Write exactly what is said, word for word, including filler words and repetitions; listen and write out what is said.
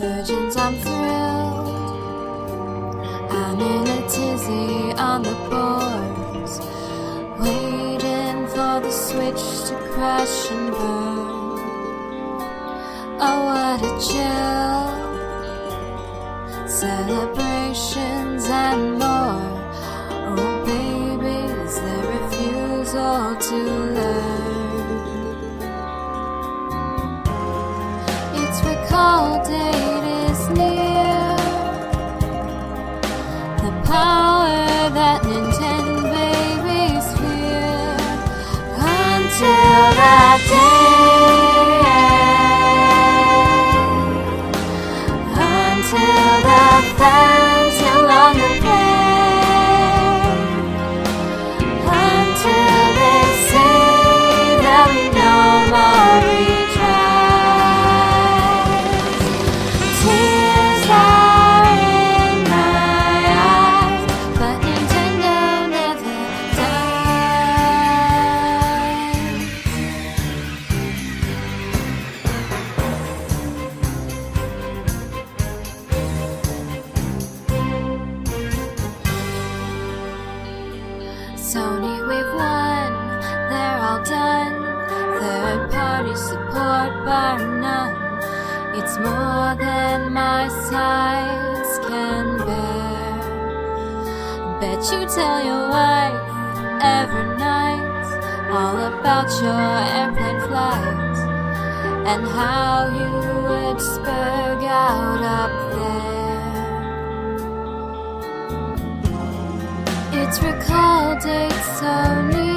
Virgins, I'm thrilled. I'm in a tizzy on the boards, waiting for the switch to crash and burn. Oh, what a chill. Celebrations and more. Oh, babies, their refusal to learn. Its recall date is near. The power that Nintendo babies fear. Until that day, until the fans no longer play, until they say there'll be no more retries. Tears are in my eyes, but Nintendo never Sony, we've won, they're all done. Third party support bar none. It's more than my size can bear. Bet you tell your wife every night all about your airplane flight and how you would spurg out up there. Its recall date so near.